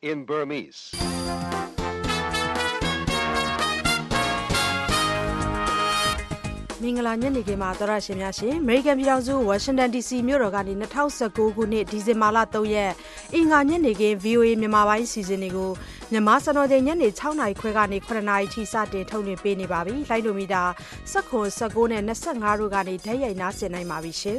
in Burmese. မင်္ဂလာညနေခင်းပါသောရရှင်များရှင် American ပြည်ထောင်စု Washington DC မြို့တော်ကနေ2019ခုနှစ်ဒီဇင်ဘာလ3ရက်အင်္ဂါညနေခင်း VOA မြန်မာပိုင်းစီစဉ်တွေကိုမြန်မာစံတော်ချိန်ညနေ6နာရီခွဲကနေ9နာရီထိစတင်ထုတ်လွှင့်ပေးနေပါပြီ။လိုင်းဒိုမီတာ19နဲ့25တို့ကနေဓာတ်ရိုက်နားဆင်နိုင်ပါပြီရှင်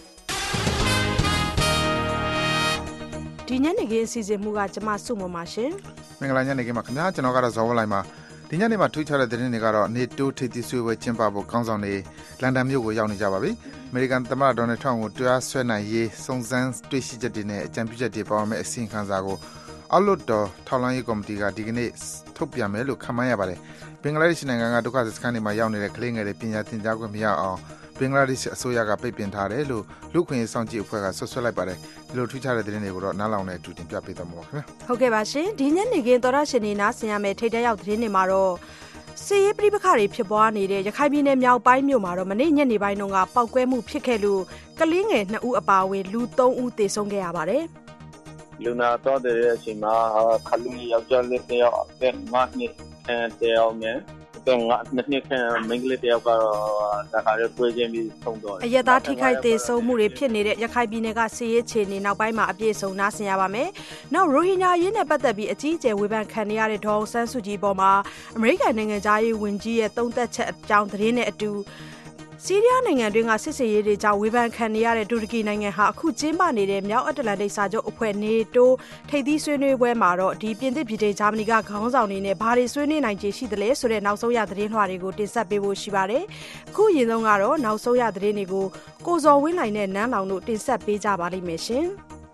။ဒီညနေခင်းအစီအစဉ်မှုကကျမစုမပါရှင်။မင်္ဂလာညနေခင်းပါခင်ဗျာကျွန်တော်ကတော့ဇော်ဝလိုင်းပါဒီညနေမှာထွေးချတဲ့သတင်းတွေကတော့နေတိုးထိပ်သီးဆွေးပွဲကျင်းပဖို့ကောင်းဆောင်တွေလန်ဒန်မြို့ကိုရောက်နေကြပါပြီ။အမေရိကန်သမ္မတဒေါ်နယ်ထရမ့်ကိုတရားစွဲနိုင်ရေးစုံစမ်းတွေ့ရှိချက်တွေနဲ့အကြံပြုချက်တွေပါဝင်မဲ့အစီရင်ခံစာကိုအောက်လွှတ်တော်ထောက်လှမ်းရေးကော်မတီကဒီကနေ့ထုတ်ပြန်မယ်လို့ခန့်မှန်းရပါတယ်။ဘင်္ဂလားဒေ့ရှ်နိုင်ငံကဒုက္ခသည်စခန်းတွေမှာရောက်နေတဲ့ကလေးငယ်တွေပညာသင်ကြားခွင့်မရအောင်ဘင်္ဂလားဒေ့ရှ်အစိုးရကပိတ်ပင်ထားတယ်လို့လူ့ခွင့်ရေးစောင့်ကြည့်အဖွဲ့ကဆွဆွဲလိုက်ပါတယ်။ဒီလိုထူးခြားတဲ့သတင်းတွေကိုတော့နားလောင်နဲ့အတူတင်ပြပေးသွားမှာပါခင်ဗျာ။ဟုတ်ကဲ့ပါရှင်။ဒီညနေခင်းသောရရှင်နေနားဆင်ရမယ့်ထိပ်တန်းရောက်သတင်းတွေမှာတော့စစ်ရေးပဋိပက္ခတွေဖြစ်ပွားနေတဲ့ရခိုင်ပြည်နယ်မြောက်ပိုင်းမြို့မှာတော့မနေ့ညနေပိုင်းတုန်းကပောက်ကွဲမှုဖြစ်ခဲ့လို့ကလေးငယ်2ဦးအပါအဝင်လူ3ဦးသေဆုံးခဲ့ရပါတယ်။လူနာတော့တဲ့အချိန်မှာခလူယောက်ျားလေးတယောက်အသက်5နှစ်တယောက်နဲ့နှစ်ခန့်မိန်းကလေးတယောက်ကတော့တခါတော့တွေ့ချင်းပြီးဆုံးတော့အရက်သားထိခိုက်သေဆုံးမှုတွေဖြစ်နေတဲ့ရခိုင်ပြည်နယ်ကစစ်ရေးခြေအနေနောက်ပိုင်းမှာအပြည့်စုံနားဆင်ရပါမယ်။နောက်ရိုဟင်ဂျာရေးနဲ့ပတ်သက်ပြီးအကြီးအကျယ်ဝေဖန်ခံနေရတဲ့ဒေါ်အောင်ဆန်းစုကြည်ပေါ်မှာအမေရိကန်နိုင်ငံသားရေးဝန်ကြီးရဲ့သုံးသပ်ချက်အကြောင်းသတင်းနဲ့အတူဆီးရီးယားနိုင်ငံတွင်းကစစ်ဆေးရေးတွေကြောင့်ဝေဖန်ခံနေရတဲ့တူရကီနိုင်ငံဟာအခုကျင်းပနေတဲ့မြောက်အတ္တလန္တိတ်စာချုပ်အဖွဲ့ NATO ထိပ်သီးဆွေးနွေးပွဲမှာတော့ဒီပြင်သစ်ပြည်ထောင်ဂျာမနီကခေါင်းဆောင်တွေနဲ့ဘာတွေဆွေးနွေးနိုင်ခြေရှိသလဲဆိုတဲ့နောက်ဆုံးရသတင်းလွှာတွေကိုတင်ဆက်ပေးဖို့ရှိပါတယ်။အခုရင်ဆုံးကတော့နောက်ဆုံးရသတင်းတွေကိုကိုဇော်ဝင်းလှိုင်နဲ့နန်းလောင်တို့တင်ဆက်ပေးကြပါလိမ့်မယ်ရှင်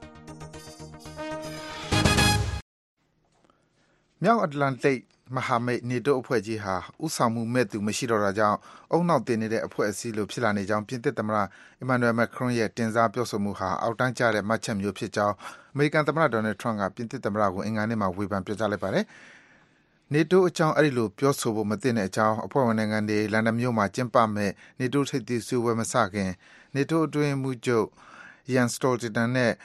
။မြောက်အတ္တလန္တိတ်မဟာမိတ်နေတိုးအဖွဲ့ကြီးဟာဥဆောင်မှုမဲ့သူမရှိတော့တာကြောင့်အုံနောက်တင်နေတဲ့အဖွဲ့အစည်းလိုဖြစ်လာနေကြောင်းပြင်သစ်သမ္မတအီမန်နျူယ်မက်ခရွန်ရဲ့တင်စားပြောဆိုမှုဟာအောက်တန်းကျတဲ့မှတ်ချက်မျိုးဖြစ်ကြောင်းအမေရိကန်သမ္မတဒေါ်နယ်ထရမ့်ကပြင်သစ်သမ္မတကိုအင်္ဂါနေ့မှာဝေဖန်ပြောကြားလိုက်ပါတယ်။နေတိုးအကြောင်းအဲ့ဒီလိုပြောဆိုဖို့မသင့်တဲ့အကြောင်းအဖွဲ့ဝင်နိုင်ငံတွေလန်ဒန်မြို့မှာကျင်းပမဲ့နေတိုးထိပ်သီးဆွေးပွဲမစခင်နေတိုးအတွင်းမှုချုပ်ယန်စတိုလ်တန်နဲ့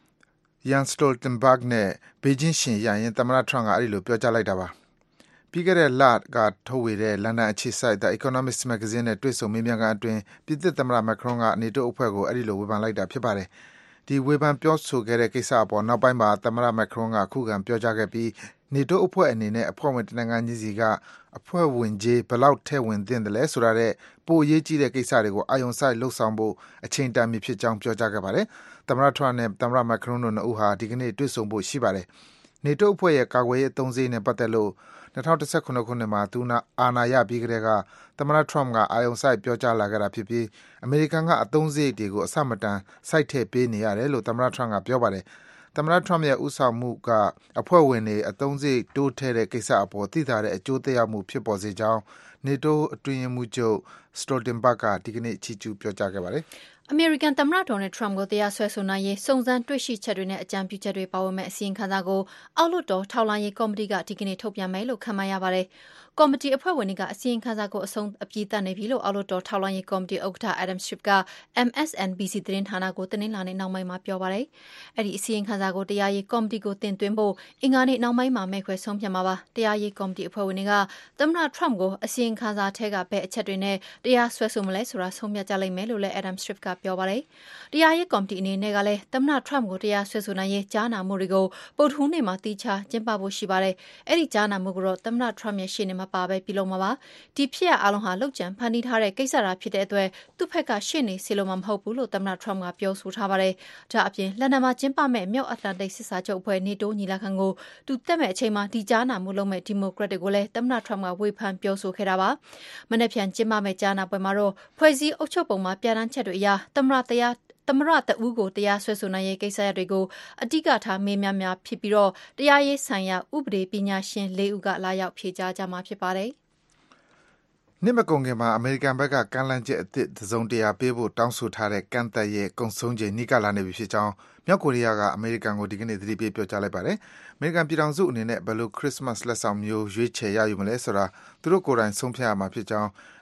ဘေဂျင်းရှင်ရရင်သမ္မတထရမ့်ကအဲ့ဒီလိုပြောကြားလိုက်တာပါ။ပြီးခဲ့တဲ့လကထုတ်ဝေတဲ့လန်ဒန်အခြေစိုက် The Economist မဂ္ဂဇင်းနဲ့တွေ့ဆုံမေးမြန်းခန်းအတွင်းပြည်သစ်သမ္မတမက်ခရွန်ကနေတိုးအဖွဲ့ကိုအဲ့ဒီလိုဝေဖန်လိုက်တာဖြစ်ပါတယ်။ဒီဝေဖန်ပြောဆိုခဲ့တဲ့ကိစ္စအပေါ်နောက်ပိုင်းမှာသမ္မတမက်ခရွန်ကခုခံပြောကြားခဲ့ပြီးနေတိုးအဖွဲ့အနေနဲ့အဖွဲ့ဝင်တနိုင်ငံချင်းစီကအဖွဲ့ဝင်ကြီးဘယ်လောက်ထည့်ဝင်သင့်တယ်လဲဆိုတာတဲ့ပိုအရေးကြီးတဲ့ကိစ္စတွေကိုအာရုံစိုက်လှုပ်ဆောင်ဖို့အချိန်တန်ပြီဖြစ်ကြောင်းပြောကြားခဲ့ပါတယ်။သမ္မတထရမ့်နဲ့သမ္မတမက်ခရွန်တို့နှစ်ဦးဟာဒီကနေ့တွေ့ဆုံဖို့ရှိပါတယ်။နေတိုးအဖွဲ့ရဲ့ကာကွယ်ရေးအသုံးစရိတ်နဲ့ပတ်သက်လို့2019ခုနှစ်မှာသူအာဏာရပြီးကတည်းကသမ္မတထရမ့်ကအာရုံစိုက်ပြောကြားလာခဲ့တာဖြစ်ပြီးအမေရိကန်ကအသုံးစရိတ်တွေကိုအဆမတန်စိုက်ထည့်ပေးနေရတယ်လို့သမ္မတထရမ့်ကပြောပါတယ်။သမ္မတထရမ့်ရဲ့ဥဆောင်မှုကအဖွဲ့ဝင်တွေအသုံးစရိတ်တိုးထည့်တဲ့ကိစ္စအပေါ်သိသာတဲ့အကျိုးသက်ရောက်မှုဖြစ်ပေါ်စေကြောင်းနေတိုးအတွင်းရေးမှူးချုပ်စတိုလ်တန်ဘတ်ကဒီကနေ့ချီးကျူးပြောကြားခဲ့ပါတယ်။အမေရိကန်သမ္မတဒေါ်နယ်ထရမ့်ကိုတရားစွဲဆိုနိုင်ရေးစုံစမ်းတွေ့ရှိချက်တွေနဲ့အကြံပြုချက်တွေပါဝင်မဲ့အစီရင်ခံစာကိုအောက်လွှတ်တော်ထောက်လှမ်းရေးကော်မတီကဒီကနေ့ထုတ်ပြန်မယ်လို့ခန့်မှန်းရပါတယ်။ကော်မတီအဖွဲ့ဝင်တွေကအစီရင်ခံစာကိုအဆုံးအပြီးသတ်နေပြီလို့အောက်လွှတ်တော်ထောက်လှမ်းရေးကော်မတီဥက္ကဋ္ဌ Adam Schiff က MSNBC သတင်းဌာနကိုတနင်္လာနေ့နောက်ပိုင်းမှာပြောပါတယ်။အဲ့ဒီအစီရင်ခံစာကိုတရားရေးကော်မတီကိုတင်သွင်းဖို့အင်္ဂါနေ့နောက်ပိုင်းမှာမဲခွဲဆုံးဖြတ်မှာပါ။တရားရေးကော်မတီအဖွဲ့ဝင်တွေကသမ္မတထရမ့်ကိုအစီရင်ခံစာထဲကဘယ်အချက်တွေနဲ့တရားစွဲဆိုမလဲဆိုတာဆုံးဖြတ်ကြလိမ့်မယ်လို့လည်း Adam Schiff ကပြောပါတယ်။တရားရေးကော်မတီအနေနဲ့ကလည်းသမ္မတထရမ့်ကိုတရားစွဲဆိုနိုင်ရေးကြားနာမှုတွေကိုပုတ်ထူးနေမှာတိကျကျင်းပဖို့ရှိပါတယ်။အဲ့ဒီကြားနာမှုကိုတော့သမ္မတထရမ့်ရဲ့ရှေ့နေမှာပါပဲပြုလုပ်မှာပါ။ဒီဖြစ်ရအလုံးဟာလောက်ကျန်ဖန်တီးထားတဲ့ကိစ္စတာဖြစ်တဲ့အတွက်သူ့ဘက်ကရှေ့နေစီလိုမှာမဟုတ်ဘူးလို့သမ္မတထရမ့်ကပြောဆိုထားပါတယ်။ဒါအပြင်လန်ဒန်မှာကျင်းပမဲ့မြောက်အတ္တလန္တိတ်စစ်စာချုပ်အဖွဲ့နေတိုးညီလာခံကိုသူတက်မဲ့အချိန်မှာဒီကြားနာမှုလုပ်မဲ့ဒီမိုကရက်တွေကိုလည်းသမ္မတထရမ့်ကဝေဖန်ပြောဆိုခဲ့တာပါ။မနေ့ပြန်ကျင်းပမဲ့ကြားနာပွဲမှာတော့ဖွဲ့စည်းအုပ်ချုပ်ပုံမှာပြဋ္ဌာန်းချက်တွေအရသမ္မတတဦးကိုတရားစွဲဆိုနိုင်ရေးကိစ္စရပ်တွေကိုအဓိကထားမေးမြန်းများဖြစ်ပြီးတော့တရားရေးဆိုင်ရာဥပဒေပညာရှင်၄ဦးကလာရောက်ဖြေကြားကြမှာဖြစ်ပါတယ်။နှစ်မကုန်ခင်မှာအမေရိကန်ဘက်ကကမ်းလှမ်းချက်အသစ်တစုံတရာပေးဖို့တောင်းဆိုထားတဲ့ကန့်သက်ရဲ့ကုံဆုံးချိန်နီးကပ်လာနေပြီဖြစ်ကြောင်းမြောက်ကိုရီးယားကအမေရိကန်ကိုဒီကနေ့သတိပေးပြောကြားလိုက်ပါတယ်။အမေရိကန်ပြည်ထောင်စုအနေနဲ့ဘယ်လိုခရစ်စမတ်လက်ဆောင်မျိုးရွေးချယ်ရယူမလဲဆိုတာသူတို့ကိုယ်တိုင်ဆုံးဖြတ်ရမှာဖြစ်ကြောင်းအ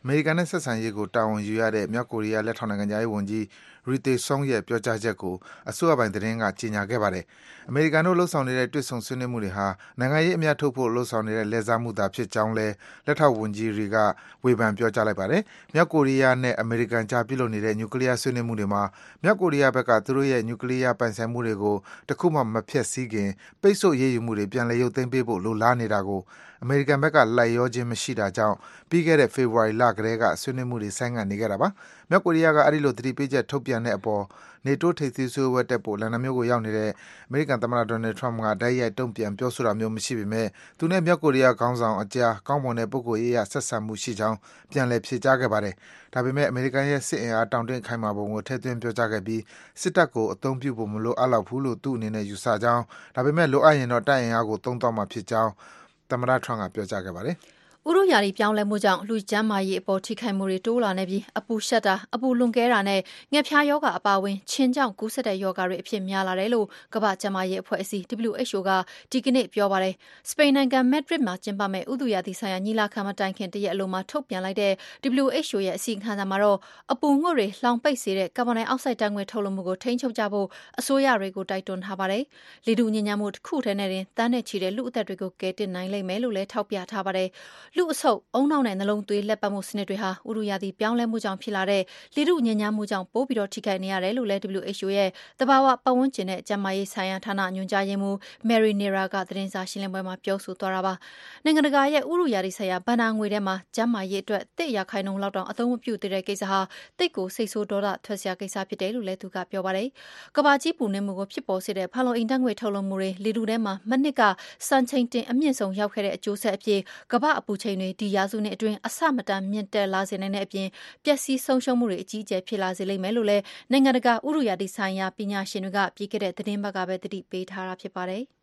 မေရိကန်နဲ့ဆက်ဆံရေးကိုတာဝန်ယူရတဲ့မြောက်ကိုရီးယားလက်ထောက်နိုင်ငံသားရေးဝန်ကြီး Ri Tae-sung ရဲ့ပြောကြားချက်ကိုအစိုးရပိုင်သတင်းကကြေညာခဲ့ပါတယ်။အမေရိကန်တို့လှုပ်ဆောင်နေတဲ့တွေ့ဆုံဆွေးနွေးမှုတွေဟာနိုင်ငံရေးအမြတ်ထုတ်ဖို့လှုပ်ဆောင်နေတဲ့လှည့်စားမှုသာဖြစ်ကြောင်းလည်းလက်ထောက်ဝန်ကြီး Ri ကဝေဖန်ပြောကြားလိုက်ပါတယ်။မြောက်ကိုရီးယားနဲ့အမေရိကန်ကြားပြုလုပ်နေတဲ့နျူကလ িয়ার ဆွေးနွေးမှုတွေမှာမြောက်ကိုရီးယားဘက်ကသူတို့ရဲ့နျူကလ িয়ার ပိုင်ဆိုင်မှုတွေကိုတခုမှမဖျက်ဆီးခင်ပိတ်ဆို့ရေးယူမှုတွေပြန်လည်ရုပ်သိမ်းပေးဖို့လိုလားနေတာကိုအမေရိကန်ဘက်ကလိုက်လျောခြင်းမရှိတာကြောင့်ပြီးခဲ့တဲ့ဖေဖော်ဝါရီလကတည်းကဆွေးနွေးမှုတွေဆိုင်းငံ့နေခဲ့တာပါ။မြောက်ကိုရီးယားကအဲဒီလိုသတိပေးချက်ထုတ်ပြန်တဲ့အပေါ်နေတိုးထိပ်သီးဆွေးနွေးပွဲတက်ဖို့လန်ဒန်မြို့ကိုရောက်နေတဲ့အမေရိကန်သမ္မတ Donald Trump ကတိုက်ရိုက်တုံ့ပြန်ပြောဆိုတာမျိုးမရှိပေမဲ့သူနဲ့မြောက်ကိုရီးယားခေါင်းဆောင်အကြားကောင်းမွန်တဲ့ပုဂ္ဂိုလ်ရေးအရဆက်ဆံမှုရှိကြောင်းပြန်လည်ဖြေကြားခဲ့ပါတယ်။ဒါပေမဲ့အမေရိကန်ရဲ့စစ်အင်အားတောင့်တင်းခိုင်မာပုံကိုထည့်သွင်းပြောကြားခဲ့ပြီးစစ်တပ်ကိုအသုံးပြုဖို့မလိုအပ်လောက်ဘူးလို့သူ့အနေနဲ့ယူဆကြောင်းဒါပေမဲ့လိုအပ်ရင်တော့တပ်အင်အားကိုသုံးသွားမှာဖြစ်ကြောင်းသမ္မတ Trump ကပြောကြားခဲ့ပါတယ်။ဥတုရာသီပြောင်းလဲမှုကြောင့်လူကျန်းမာရေးအပေါ်ထိခိုက်မှုတွေတိုးလာနေပြီးအပူရှက်တာအပူလွန်ကဲတာနဲ့ငှက်ဖျားရောဂါအပါအဝင်ချင်းကြောင့်ကူးစက်တဲ့ရောဂါတွေအဖြစ်များလာတယ်လို့ကမ္ဘာ့ကျန်းမာရေးအဖွဲ့အစည်း WHO ကဒီကနေ့ပြောပါတယ်။စပိန်နိုင်ငံမက်ဒရစ်မှာကျင်းပမဲ့ဥတုရာသီဆိုင်ရာညီလာခံမတိုင်ခင်တရက်အလိုမှာထုတ်ပြန်လိုက်တဲ့ WHO ရဲ့အစီရင်ခံစာမှာတော့အပူငွေ့တွေလောင်ပိတ်စေတဲ့ကာဗွန်ဒိုင်အောက်ဆိုက်ဓာတ်ငွေ့ထုတ်လွှတ်မှုကိုထိန်းချုပ်ကြဖို့အစိုးရတွေကိုတိုက်တွန်းထားပါတယ်။လေထုညစ်ညမ်းမှုတစ်ခုတည်းနဲ့တင်တန်းနဲ့ချီတဲ့လူအသက်တွေကိုကယ်တင်နိုင်လိမ့်မယ်လို့လည်းထောက်ပြထားပါတယ်။လူအဆုတ်အုံနောက်နဲ့နှလုံးသွေးလက်ပတ်မှုစနစ်တွေဟာဥတုရာသီပြောင်းလဲမှုကြောင့်ဖြစ်လာတဲ့လေထုညစ်ညမ်းမှုကြောင့်ပိုပြီးထိခိုက်နေရတယ်လို့လည်း WHO ရဲ့သဘာဝပတ်ဝန်းကျင်နဲ့ကျန်းမာရေးဆိုင်ရာဌာနညွှန်ကြားရေးမှူး Mary Neera ကသတင်းစာရှင်းလင်းပွဲမှာပြောဆိုသွားတာပါ။နိုင်ငံတကာရဲ့ဥတုရာသီဆိုင်ရာဘဏ္ဍာငွေထဲမှာကျန်းမာရေးအတွက်1%လောက်တောင်အသုံးမပြုသေးတဲ့ကိစ္စဟာတိတ်ကိုစိတ်ဆိုးဒေါသထွက်စရာကိစ္စဖြစ်တယ်လို့လည်းသူကပြောပါတယ်။ကမ္ဘာကြီးပူနွေးမှုကိုဖြစ်ပေါ်စေတဲ့ဖန်လုံအိမ်ဓာတ်ငွေ့ထုတ်လွှတ်မှုတွေလေထုထဲမှာမနှစ်ကစံချိန်တင်အမြင့်ဆုံးရောက်ခဲ့တဲ့အကျိုးဆက်အဖြစ်ကမ္ဘာအပူချိန်တွေဒီရာစုနှစ်အတွင်းအဆမတန်မြင့်တက်လာစေနိုင်တဲ့အပြင်ပျက်စီးဆုံးရှုံးမှုတွေအကြီးအကျယ်ဖြစ်လာစေလိမ့်မယ်လို့လည်းနိုင်ငံတကာဥတုရာသီဆိုင်ရာပညာရှင်တွေကပြီးခဲ့တဲ့သတင်းပတ်ကပဲသတိပေးထားတာဖြစ်ပါတယ်။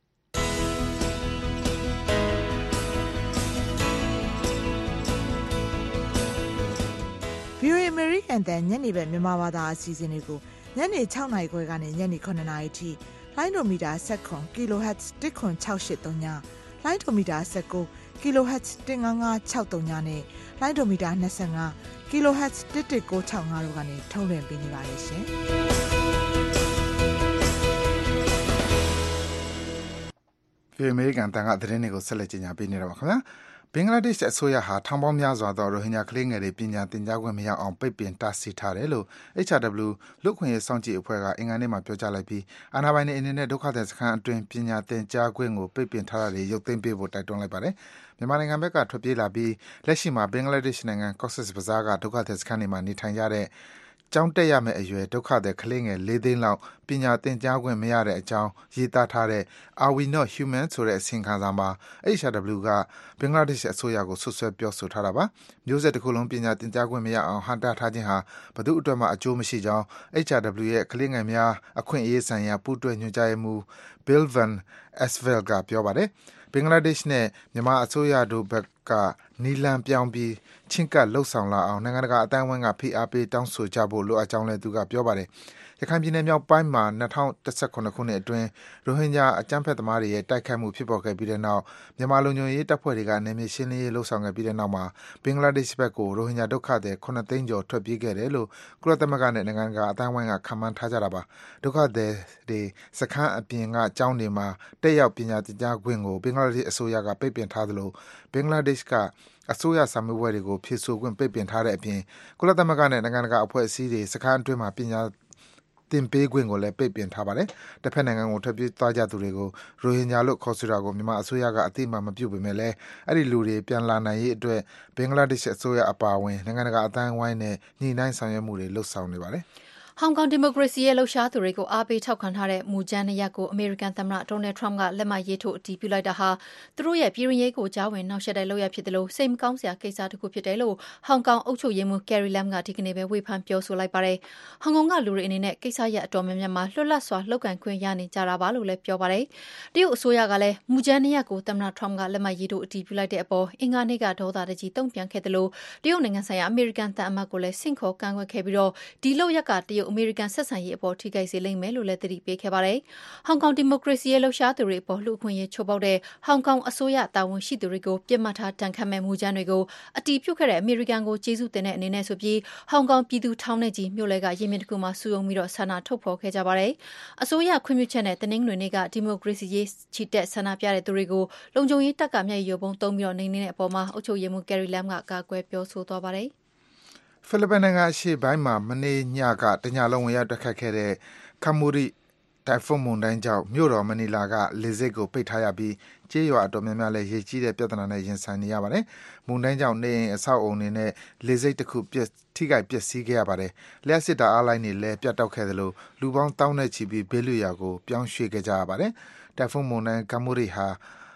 VOA American တန်ညနေပဲမြန်မာဘာသာအစီအစဉ်တွေကိုညနေ6နာရီခွဲကနေညနေ9နာရီထိလိုင်းဒိုမီတာ19 kHz 10683ညလိုင်းဒိုမီတာ19 kHz 15563နဲ့လိုင်းဒိုမီတာ25 kHz 11965တို့ကနေထုတ်လွှင့်ပေးနေပါတယ်ရှင်။ VOA American တန်ကသတင်းတွေကိုဆက်လက်ကြေညာပေးနေတာပါခင်ဗျာ။ဘင်္ဂလားဒေ့ရှ်အစိုးရဟာထောင်ပေါင်းများစွာသောရိုဟင်ဂျာကလေးငယ်တွေပညာသင်ကြားခွင့်မရအောင်ပိတ်ပင်တားဆီးထားတယ်လို့ HRW လူ့အခွင့်အရေးစောင့်ကြည့်အဖွဲ့ကအင်္ဂါနေ့မှာပြောကြားလိုက်ပြီးအာဏာပိုင်တွေအနေနဲ့ဒုက္ခသည်စခန်းအတွင်းပညာသင်ကြားခွင့်ကိုပိတ်ပင်ထားတာတွေရုပ်သိမ်းပေးဖို့တိုက်တွန်းလိုက်ပါတယ်။မြန်မာနိုင်ငံဘက်ကထွက်ပြေးလာပြီးလက်ရှိမှာဘင်္ဂလားဒေ့ရှ်နိုင်ငံ Cox's Bazar ကဒုက္ခသည်စခန်းတွေမှာနေထိုင်ကြတဲ့ကျောင်းတက်ရမယ့်အရွယ်ဒုက္ခသည်ကလေးငယ်4သိန်းလောက်ပညာသင်ကြားခွင့်မရတဲ့အကြောင်းရေးသားထားတဲ့ Are We Not Human ဆိုတဲ့အစီရင်ခံစာမှာ HRW ကဘင်္ဂလားဒေ့ရှ်အစိုးရကိုဆွဆွဲပြောဆိုထားတာပါ။မျိုးဆက်တစ်ခုလုံးပညာသင်ကြားခွင့်မရအောင်ဟန့်တားထားခြင်းဟာဘယ်သူအတွက်မှအကျိုးမရှိကြောင်း HRW ရဲ့ကလေးငယ်များအခွင့်အရေးဆိုင်ရာပူးတွဲညွှန်ကြားရေးမှူး Bill Van Esveld ကပြောပါတယ်။ဘင်္ဂလားဒေ့ရှ်နဲ့မြန်မာအစိုးရတို့ဘက်ကနီလန်ပြောင်းပြီးချင်းကပ်လှုပ်ဆောင်လာအောင်နိုင်ငံတကာအတိုင်းအဝိုင်းကဖိအားပေးတောင်းဆိုကြဖို့လိုအပ်ကြောင်းလည်းသူကပြောပါတယ်။ရခိုင်ပြည်နယ်မြောက်ပိုင်းမှာ2017ခုနှစ်အတွင်းရိုဟင်ဂျာအကြမ်းဖက်သမားတွေရဲ့တိုက်ခိုက်မှုဖြစ်ပေါ်ခဲ့ပြီးတဲ့နောက်မြန်မာလုံခြုံရေးတပ်ဖွဲ့တွေကနယ်မြေရှင်းလင်းရေးလှုပ်ဆောင်ခဲ့ပြီးတဲ့နောက်မှာဘင်္ဂလားဒေ့ရှ်ဘက်ကိုရိုဟင်ဂျာဒုက္ခသည်9သိန်းကျော်ထွက်ပြေးခဲ့တယ်လို့ကုလသမဂ္ဂနဲ့နိုင်ငံတကာအတိုင်းအဝိုင်းကခန့်မှန်းထားကြတာပါ။ဒုက္ခသည်တွေစခန်းအပြင်ကကျောင်းတွေမှာတက်ရောက်ပညာသင်ကြားခွင့်ကိုဘင်္ဂလားဒေ့ရှ်အစိုးရကပိတ်ပင်ထားသလိုဘင်္ဂလားဒေ့ရှ်ကအစိုးရစာမေးပွဲတွေကိုဖြေဆိုခွင့်ပိတ်ပင်ထားတဲ့အပြင်ကုလသမဂ္ဂနဲ့နိုင်ငံတကာအဖွဲ့အစည်းတွေစခန်းအတွင်းမှာပညာသင်ပေးခွင့်ကိုလည်းပိတ်ပင်ထားပါတယ်။တစ်ဖက်နိုင်ငံကိုထွက်ပြေးသွားကြသူတွေကိုရိုဟင်ဂျာလို့ခေါ်ဆိုတာကိုမြန်မာအစိုးရကအသိအမှတ်မပြုပေမဲ့လည်းအဲ့ဒီလူတွေပြန်လာနိုင်ရေးအတွက်ဘင်္ဂလားဒေ့ရှ်အစိုးရအပါအဝင်နိုင်ငံတကာအတိုင်းအဝိုင်းနဲ့ညှိနှိုင်းဆောင်ရွက်မှုတွေလုပ်ဆောင်နေပါတယ်။ဟောင်ကောင်ဒီမိုကရေစီရဲ့လှုပ်ရှားသူတွေကိုအားပေးထောက်ခံထားတဲ့မူကြမ်းနှစ်ရပ်ကိုအမေရိကန်သမ္မတဒေါ်နယ်ထရမ့်ကလက်မှတ်ရေးထိုးအတည်ပြုလိုက်တာဟာသူတို့ရဲ့ပြည်တွင်းရေးကိုကြားဝင်နှောက်ယှက်တဲ့လုပ်ရပ်ဖြစ်တယ်လို့စိတ်မကောင်းစရာကိစ္စတစ်ခုဖြစ်တယ်လို့ဟောင်ကောင်အုပ်ချုပ်ရေးမှူးကယ်ရီလမ်ကဒီကနေ့ပဲဝေဖန်ပြောဆိုလိုက်ပါတယ်။ဟောင်ကောင်ကလူတွေအနေနဲ့ကိစ္စရပ်အတော်များများမှာလွတ်လပ်စွာလှုပ်ကန်ခွင့်ရနေကြတာပါလို့လည်းပြောပါတယ်။တရုတ်အစိုးရကလည်းမူကြမ်းနှစ်ရပ်ကိုသမ္မတထရမ့်ကလက်မှတ်ရေးထိုးအတည်ပြုလိုက်တဲ့အပေါ်အင်္ဂါနေ့ကဒေါသတကြီးတုံ့ပြန်ခဲ့တယ်လို့တရုတ်နိုင်ငံဆိုင်ရာအမေရိကန်သံအမတ်ကိုလည်းဆင့်ခေါ်ကန့်ကွက်ခဲ့ပြီးဒီလုပ်ရပ်ကတရုတ်အမေရိကန်ဆက်ဆံရေးအပေါ်ထိခိုက်စေလိမ့်မယ်လို့လည်းသတိပေးခဲ့ပါတယ်။ဟောင်ကောင်ဒီမိုကရေစီရေးလှုပ်ရှားသူတွေအပေါ်လူ့အခွင့်အရေးချိုးဖောက်တဲ့ဟောင်ကောင်အစိုးရတာဝန်ရှိသူတွေကိုပြစ်မှတ်ထားတန်ခတ်မဲ့မူကြမ်းတွေကိုအတည်ပြုခဲ့တဲ့အမေရိကန်ကိုကျေးဇူးတင်တဲ့အနေနဲ့ဆိုပြီးဟောင်ကောင်ပြည်သူထောင်နဲ့ချီမြို့လယ်ကရင်းမြစ်တစ်ခုမှာစုရုံးပြီးဆန္ဒထုတ်ဖော်ခဲ့ကြပါတယ်။အစိုးရခွင့်ပြုချက်နဲ့တနင်္ဂနွေနေ့ကဒီမိုကရေစီရေးချီတက်ဆန္ဒပြတဲ့သူတွေကိုလုံခြုံရေးတပ်ကမျက်ရည်ယိုဗုံးသုံးပြီးနှိမ်နင်းတဲ့အပေါ်မှာအုပ်ချုပ်ရေးမှူး Carrie Lam ကကာကွယ်ပြောဆိုသွားပါတယ်။ဖိလစ်ပိုင်နိုင်ငံအရှေ့ပိုင်းမှာမနေ့ညကတညလုံးဝင်ရောက်တိုက်ခတ်ခဲ့တဲ့ Kamuri တိုင်ဖွန်းမုန်တိုင်းကြောင့်မြို့တော်မနီလာကလေဆိပ်ကိုပိတ်ထားရပြီးကျေးရွာအတော်များများလည်းရေကြီးတဲ့ပြဿနာနဲ့ရင်ဆိုင်နေရပါတယ်။မုန်တိုင်းကြောင့်နေအိမ်အဆောက်အအုံတွေနဲ့လေဆိပ်တစ်ခုထိခိုက်ပျက်စီးခဲ့ရပါတယ်။လျှပ်စစ်ဓာတ်အားလိုင်းတွေလည်းပြတ်တောက်ခဲ့သလိုလူပေါင်းသောင်းနဲ့ချီပြီးဘေးလွတ်ရာကိုပြောင်းရွှေ့ခဲ့ကြရပါတယ်။တိုင်ဖွန်းမုန်တိုင်း Kamuri ဟာ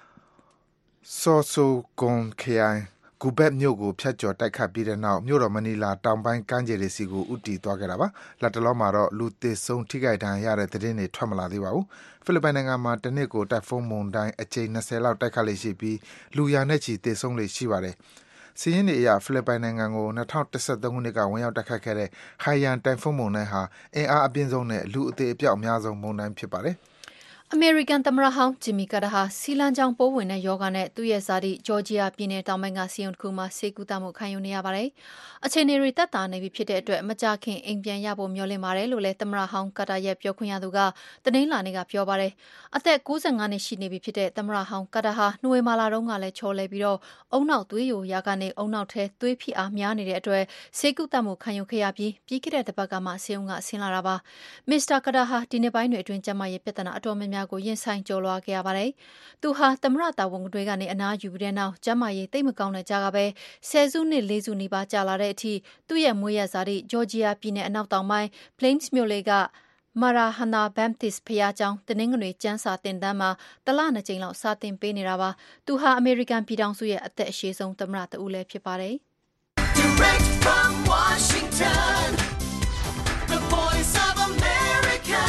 Sorsogon ခရိုင်ဂူဘက်မြို့ကိုဖြတ်ကျော်တိုက်ခတ်ပြီးတဲ့နောက်မြို့တော်မနီလာတောင်ပိုင်းကမ်းခြေတွေဆီကိုဦးတည်သွားခဲ့တာပါ။လတ်တလောမှာတော့လူသေဆုံးထိခိုက်ဒဏ်ရာရတဲ့သတင်းတွေထွက်မလာသေးပါဘူး။ဖိလစ်ပိုင်နိုင်ငံမှာတနှစ်ကိုတိုင်ဖွန်းမုန်တိုင်းအကြိမ်20လောက်တိုက်ခတ်လေ့ရှိပြီးလူရာနဲ့ချီသေဆုံးလေ့ရှိပါတယ်။စီးရင်တွေအရဖိလစ်ပိုင်နိုင်ငံကို2013ခုနှစ်ကဝင်ရောက်တိုက်ခတ်ခဲ့တဲ့ Haiyan တိုင်ဖွန်းမုန်တိုင်းဟာအင်အားအပြင်းဆုံးနဲ့လူအသေးအပျောက်အများဆုံးမုန်တိုင်းဖြစ်ပါတယ်။အမေရိကန်သမ္မတဟောင်းဂျင်မီကာတာဟာစီလန်းချောင်းပိုးဝင်တဲ့ရောဂါနဲ့သူ့ရဲ့ဇာတိဂျော်ဂျီယာပြည်နယ်တောင်ပိုင်းကဆေးရုံတစ်ခုမှာဆေးကုသမှုခံယူနေရပါတယ်။အခြေအနေတွေသက်သာနေပြီဖြစ်တဲ့အတွက်မကြာခင်အိမ်ပြန်ရဖို့မျှော်လင့်ပါတယ်လို့လည်းသမ္မတဟောင်းကာတာရဲ့ပြောခွင့်ရသူကတနင်္လာနေ့ကပြောပါတယ်။အသက်95နှစ်ရှိနေပြီဖြစ်တဲ့သမ္မတဟောင်းကာတာဟာနိုဝင်ဘာလတုန်းကလည်းချော်လဲပြီးအုံနောက်သွေးယိုရာကနေအုံနောက်ထဲသွေးဖိအားများနေတဲ့အတွက်ဆေးကုသမှုခံယူခဲ့ရပြီးပြီးခဲ့တဲ့တစ်ပတ်ကမှဆေးရုံကဆင်းလာတာပါ။မစ္စတာကာတာဟာဒီနေ့ပိုင်းတွေအတွင်းကျန်းမာရေးပြဿနာအတော်များများကိုရင်ဆိုင်ကျော်လွှားခဲ့ရပါတယ်။သူဟာသမ္မတတာဝန်တွေကနေအနားယူပြီးတဲ့နောက်ကျန်းမာရေးသိပ်မကောင်းတဲ့ကြားကပဲ10စုနှစ်4စုနီးပါးကြာလာတဲ့အထိသူ့ရဲ့မွေးရဇာတိဂျော်ဂျီယာပြည်နယ်အနောက်တောင်ပိုင်း Plains မြို့လေကMarahana Baptist ဘုရားကျောင်းတနင်္ဂနွေကျမ်းစာသင်တန်းမှာတစ်လ2ကြိမ်လောက်စာသင်ပေးနေတာပါ။သူဟာအမေရိကန်ပြည်ထောင်စုရဲ့အသက်အရှည်ဆုံးသမ္မတတဦးလည်းဖြစ်ပါတယ်။ Direct from Washington, the voice of America,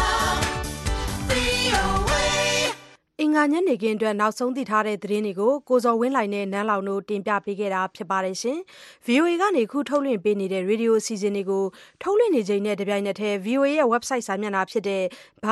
VOA အင်္ဂါညနေခင်းအတွက်နောက်ဆုံးသိထားတဲ့သတင်းတွေကိုကိုဇော်ဝင်းလှိုင်နဲ့နန်းလောင်တို့တင်ပြပေးခဲ့တာဖြစ်ပါတယ်ရှင်။ VOA ကနေခုထုတ်လွှင့်ပေးနေတဲ့ရေဒီယိုအစီအစဉ်တွေကိုထုတ်လွှင့်နေချိန်နဲ့တပြိုင်နက်တည်း VOA ရဲ့ website စာမျက်နှာဖြစ်တဲ့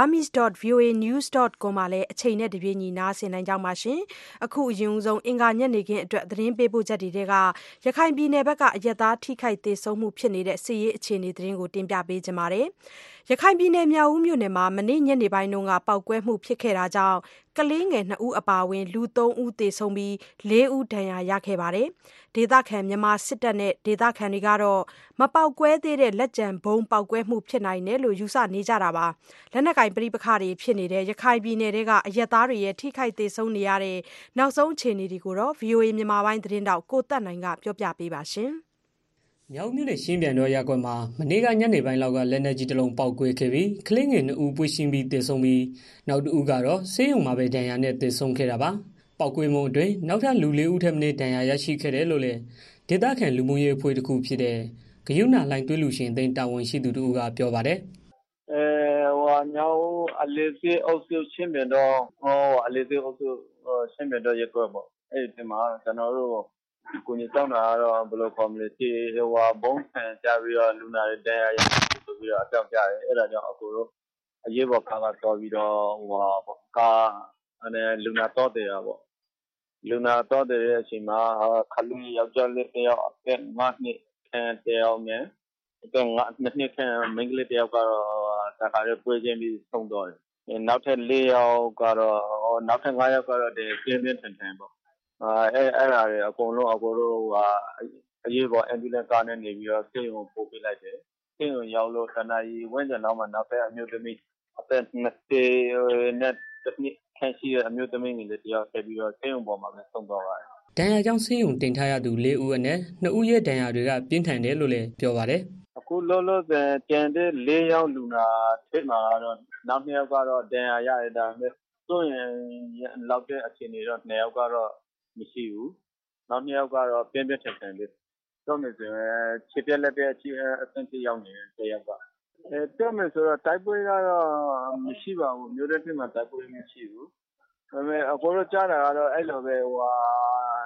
burmese.voanews.com မှာလည်းအချိန်နဲ့တပြေးညီနားဆင်နိုင်ကြပါရှင်။အခုအရင်ဆုံးအင်္ဂါညနေခင်းအတွက်သတင်းပေးပို့ချက်တွေကရခိုင်ပြည်နယ်ဘက်ကအရက်သားထိခိုက်သေဆုံးမှုဖြစ်နေတဲ့စစ်ရေးအခြေအနေသတင်းကိုတင်ပြပေးကြပါမယ်။ရခိုင်ပြည်နယ်မြောက်ဦးမြို့နယ်မှာမနေ့ညနေပိုင်းတုန်းကပေါက်ကွဲမှုဖြစ်ခဲ့တာကြောင့်ကလေးငယ်2ဦးအပါအဝင်လူ3ဦးသေဆုံးပြီး4ဦးဒဏ်ရာရခဲ့ပါတယ်။ဒေသခံမြန်မာစစ်တပ်နဲ့ဒေသခံတွေကတော့မပေါက်ကွဲသေးတဲ့လက်ကျန်ဘုံပေါက်ကွဲမှုဖြစ်နိုင်တယ်လို့ယူဆနေကြတာပါ။လက်နက်ကင်ပဋိပက္ခတွေဖြစ်နေတဲ့ရခိုင်ပြည်နယ်ကအရက်သားတွေရဲ့ထိခိုက်သေဆုံးနေရတဲ့နောက်ဆုံးအခြေအနေတွေကိုတော့ VOA မြန်မာပိုင်းသတင်းတောက်ကိုသက်နိုင်ကပြောပြပေးပါရှင်။မြောက်မြို့နယ်ရှင်းပြန်တော်ရပ်ကွက်မှာမနေ့ကညနေပိုင်းလောက်ကလက်နက်ကြီးတစ်လုံးပေါက်ကွဲခဲ့ပြီးကလေးငယ်2ဦးပွေ့ရှင်းပြီးသေဆုံးပြီးနောက်2ဦးကတော့ဆေးရုံမှာပဲဒဏ်ရာနဲ့သေဆုံးခဲ့တာပါ။ပေါက်ကွဲမှုအတွင်းနောက်ထပ်လူ4ဦးထပ်မံဒဏ်ရာရရှိခဲ့တယ်လို့လည်းဒေသခံလူမှုရေးအဖွဲ့တစ်ခုဖြစ်တဲ့ဂယုဏလှိုင်သွေးလူရှင်သိန်းတာဝန်ရှိသူတို့ကပြောပါတယ်။ညောင်အလေးစေးအုပ်စုရှင်းပြန်တော့အလေးစေးအုပ်စုရှင်းပြန်တော့ရပ်ကွက်ပေါ့။အဲ့ဒီမှာကျွန်တော်တို့ကိုကြီးတောင်းတာကတော့ဘယ်လိုခေါ်မလဲဒီဘုံဆန်ကြပြီးတော့လူနာတွေတရားရဆိုပြီးတော့အကြောက်ကြတယ်အဲ့ဒါကြောင့်အခုတို့အရေးပေါ်ကားတော်ပြီးတော့ကားနဲ့လူနာတော့တယ်ပေါ့လူနာတော့တဲ့အချိန်မှာခလူယောက်ျားလေးတယောက်အသက်5နှစ်တယောက်နဲ့အသက်2နှစ်မိန်းကလေးတယောက်ကတော့တခါတည်းပွဲချင်းပြီးဆုံးတော့တယ်နောက်ထပ်4ယောက်ကတော့နောက်ထပ်5ယောက်ကတော့ပြင်းပြင်းထန်ထန်ပေါ့အဲ့ဒါတွေအကုန်လုံးအခုတို့အရေးပေါ် ambulance ကားနဲ့နေပြီးတော့ဆေးရုံပို့ပေးလိုက်တယ်ဆေးရုံရောက်လို့တနာရီဝန်းကျင်လောက်မှနောက်ထပ်အမျိုးသမီးအသက်20နဲ့တစ်နှစ်ခန့်ရှိတဲ့အမျိုးသမီးငယ်လေးတယောက်ဆက်ပြီးတော့ဆေးရုံပေါ်မှာပဲဆုံးသွားပါတယ်ဒဏ်ရာကြောင့်ဆေးရုံတင်ထားရသူ4ဦးအနက်2ဦးရဲ့ဒဏ်ရာတွေကပြင်းထန်တယ်လို့လည်းပြောပါတယ်အခုလောလောဆယ်ကျန်တဲ့4ယောက်လူနာထိမှာတော့နောက်2ယောက်ကတော့ဒဏ်ရာရတယ်ဒါပေမဲ့ဆိုရင်လောက်တဲ့အခြေအနေတော့2ယောက်ကတော့မရှိဘူးနောက်2ယောက်ကတော့ပြင်းပြင်းထန်ထန်လေးတော့မယ်ဆိုရင်ခြေပြက်လက်ပြက်အဆင့်ထိရောက်နေတဲ့တယောက်ကပြောမယ်ဆိုတော့တိုက်ပွဲကတော့မရှိပါဘူးမျိုးတဲ့ဖြစ်မှာတိုက်ပွဲမရှိဘူးဒါပေမဲ့အကိုတို့ကြားတာကတော့အဲ့လိုပဲ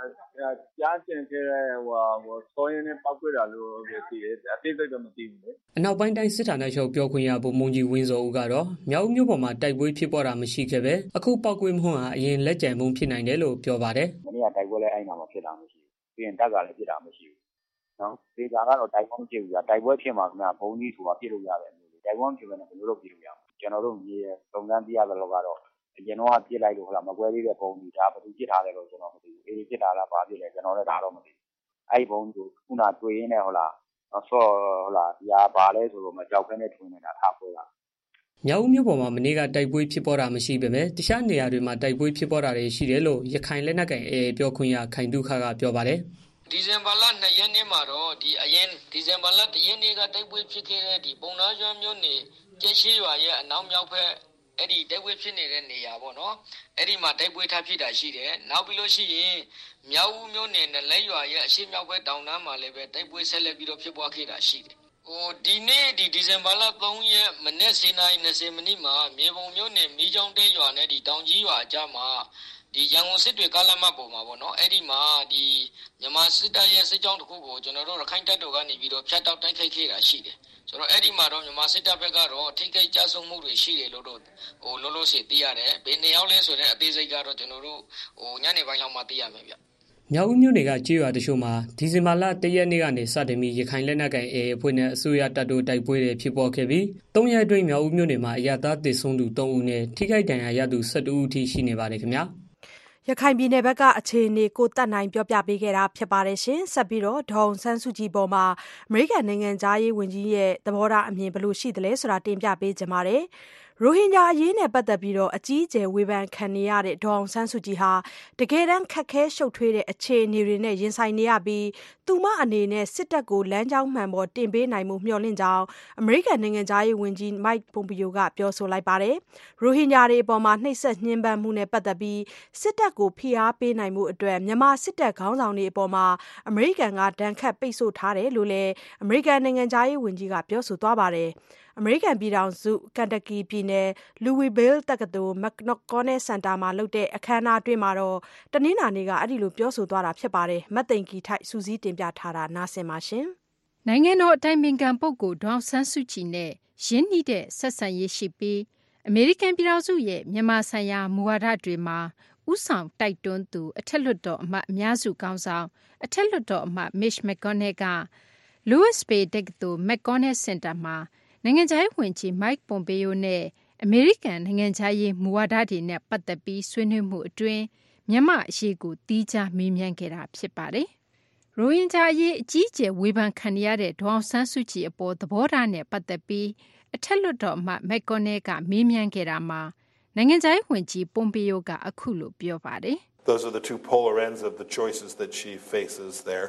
ကြားကျင်ခဲ့တဲ့စောရင်းနဲ့ပောက်ကွေးတာလို့ပဲသိတယ်အသေးစိတ်တော့မသိဘူးလေအနောက်ပိုင်းတိုင်းစစ်ဌာနချုပ်ပြောခွင့်ရဗိုလ်မှူးကြီးဝင်းစောဦးကတော့မြောက်ဦးမြို့ပေါ်မှာတိုက်ပွဲဖြစ်ပေါ်တာမရှိခဲ့ပဲအခုပောက်ကွေးမှုဟာအရင်လက်ကျန်မှုဖြစ်နိုင်တယ်လို့ပြောပါတယ်မနေ့ကတိုက်ပွဲလည်းအဲ့နာမှာဖြစ်တာမရှိဘူးပြီးရင်တက်ကလည်းဖြစ်တာမရှိဘူးနော်ဒေတာကတော့တိုက်ပွဲမဖြစ်ဘူးတိုက်ပွဲဖြစ်မှာခင်ဗျဘုံကြီးဆိုတာပြစ်လို့ရတယ်တိုက်ပွဲဖြစ်မယ်ဘယ်လိုလုပ်ပြလို့ရမလဲကျွန်တော်တို့မြေစုံစမ်းသိရသလောက်ကတော့အရင်တော့ပြစ်လိုက်လို့ဟုတ်လားမကွဲသေးတဲ့ဘုံကြီးဒါဘယ်သူပြစ်ထားလဲလို့ကျွန်တော်မသိဘူးအေးပြစ်ထားလားဘာပြစ်လဲကျွန်တော်လည်းဒါတော့မသိဘူးအဲ့ဘုံကြီးခုနတွေ့ရင်းနဲ့ဟုတ်လားဆော့ဟုတ်လားရာပါလဲဆိုတော့မကြောက်ခဲနဲ့ထွင်နေတာထားပွဲတာမြောက်ဦးမြို့ပေါ်မှာမနေ့ကတိုက်ပွဲဖြစ်ပေါ်တာမရှိပေမဲ့တခြားနေရာတွေမှာတိုက်ပွဲဖြစ်ပေါ်တာတွေရှိတယ်လို့ရခိုင်လက်နက်ကိုင်ပြောခွင့်ရခိုင်ဒုခကပြောပါတယ်ဒီဇင်ဘာလ2ရက်နေ့မှာတော့ဒီဇင်ဘာလ1ရက်နေ့ကတိုက်ပွဲဖြစ်ခဲ့တဲ့ဒီပုံနာကျွန်းမြို့နယ်ကျဲရှိရွာရဲ့အနောက်မြောက်ဘက်အဲ့ဒီတိုက်ပွဲဖြစ်နေတဲ့နေရာပေါ့နော်အဲ့ဒီမှာတိုက်ပွဲထားဖြစ်တာရှိတယ်နောက်ပြီးလို့ရှိရင်မြောက်ဦးမြို့နယ်နဲ့လက်ရွာရဲ့အရှေ့မြောက်ဘက်တောင်တန်းမှာလည်းပဲတိုက်ပွဲဆက်လက်ပြီးတော့ဖြစ်ပွားခဲ့တာရှိတယ်ဒီနေ့ဒီဇင်ဘာလ3ရက်မနေ့7:20မိနစ်မှာမြေပုံမြို့နယ်မီးချောင်းတဲရွာနဲ့ဒီတောင်ကြီးရွာအကြားမှာဒီရန်ကုန်စစ်တွေကားလမ်းမပေါ်မှာပေါ့နော်အဲ့ဒီမှာဒီမြန်မာစစ်တပ်ရဲ့စစ်ကြောင်းတစ်ခုကိုကျွန်တော်တို့ရခိုင်တပ်တော်ကနေပြီးတော့ဖျက်တောက်တိုက်ခိုက်ခဲ့တာရှိတယ်ဆိုတော့အဲ့ဒီမှာတော့မြန်မာစစ်တပ်ဘက်ကတော့ထိခိုက်ကြဆုံးမှုတွေရှိတယ်လို့တော့လောလောဆယ်သိရတယ်ဘယ်နေရောက်လဲဆိုတဲ့အသေးစိတ်ကတော့ကျွန်တော်တို့ညနေပိုင်းလောက်မှသိရမယ်ဗျမြောက်ဦးမြို့နယ်ကကြေးရွာတချို့မှာဒီဇင်ဘာလ1ရက်နေ့ကနေစတင်ပြီးရခိုင်လက်နက်ကိုင်အဖွဲ့နဲ့အစိုးရတပ်တို့တိုက်ပွဲတွေဖြစ်ပေါ်ခဲ့ပြီး3ရက်အတွင်းမြောက်ဦးမြို့နယ်မှာအရသာသေဆုံးသူ3ဦးနဲ့ထိခိုက်ဒဏ်ရာရသူ12ဦးထိရှိနေပါတယ်ခင်ဗျာရခိုင်ပြည်နယ်ဘက်ကအခြေအနေကိုတက်နိုင်ပြောပြပေးခဲ့တာဖြစ်ပါတယ်ရှင်ဆက်ပြီးတော့ဒေါန်ဆန်းစုကြည်ပေါ်မှာအမေရိကန်နိုင်ငံသားရေးဝန်ကြီးရဲ့သဘောထားအမြင်ဘယ်လိုရှိသလဲဆိုတာတင်ပြပေးကြပါမယ်ရိုဟင်ဂျာအရေးနဲ့ပတ်သက်ပြီးတော့အကြီးအကျယ်ဝေဖန်ခံနေရတဲ့ဒေါန်ဆန်းစုကြည်ဟာတကယ်တမ်းခက်ခဲရှုပ်ထွေးတဲ့အခြေအနေတွေနဲ့ရင်ဆိုင်နေရပြီးသူမအနေနဲ့စစ်တပ်ကိုလမ်းကြောင်းမှန်ပေါ်တင်ပေးနိုင်မှုမျှော်လင့်ကြောင်းအမေရိကန်နိုင်ငံသားရေးဝန်ကြီး Mike Pompeo ကပြောဆိုလိုက်ပါတယ်ရိုဟင်ဂျာတွေအပေါ်မှာနှိပ်စက်ညှဉ်းပန်းမှုနဲ့ပတ်သက်ပြီးစစ်တပ်ကိုဖိအားပေးနိုင်မှုအတွက်မြန်မာစစ်တပ်ခေါင်းဆောင်တွေအပေါ်မှာအမေရိကန်ကဒဏ်ခတ်ပိတ်ဆို့ထားတယ်လို့လည်းအမေရိကန်နိုင်ငံသားရေးဝန်ကြီးကပြောဆိုသွားပါတယ်အမေရိကန်ပြည်ထောင်စုကန်တကီပြည်နယ်လူဝီဘဲလ်တက္ကသိုလ်မက်ကော်နယ်စင်တာမှာလုပ်တဲ့အခမ်းအနားအတွင်းမှာတော့တနင်္လာနေ့ကအဲ့ဒီလိုပြောဆိုသွားတာဖြစ်ပါတယ်မတ်သိန်ကီထိုက်စူးစီးတင်ပြထားတာနားဆင်ပါရှင်နိုင်ငံတော်အတိုင်ပင်ခံပုဂ္ဂိုလ်ဒေါအောင်ဆန်းစုကြည်နဲ့ရင်းနှီးတဲ့ဆက်ဆံရေးရှိပြီးအမေရိကန်ပြည်ထောင်စုရဲ့မြန်မာဆိုင်ရာမူဝါဒတွေမှာဥဆောင်တိုက်တွန်းသူအထက်လွှတ်တော်အမတ်အများစုခေါင်းဆောင်အထက်လွှတ်တော်အမတ် Mitch McConnell က Louis Bay တက္ကသိုလ် McConnell Center မှာနိုင်ငံခြားရေးဝန်ကြီး Mike Pompeo နဲ့အမေရိကန်နိုင်ငံခြားရေးမူဝါဒတွေနဲ့ပတ်သက်ပြီးဆွေးနွေးမှုအတွင်းမြန်မာအရေးကိုသီးခြားမေးမြန်းခဲ့တာဖြစ်ပါတယ်။ရိုဟင်ဂျာအရေးအကြီးအကျယ်ဝေဖန်ခံရတဲ့ဒေါအောင်ဆန်းစုကြည်အပေါ်သဘောထားနဲ့ပတ်သက်ပြီးအထက်လွှတ်တော်အမတ် McConnell ကမေးမြန်းခဲ့တာမှာနိုင်ငံခြားရေးဝန်ကြီး Pompeo ကအခုလိုပြောပါတယ်။ Those are the two polar ends of the choices that she faces there.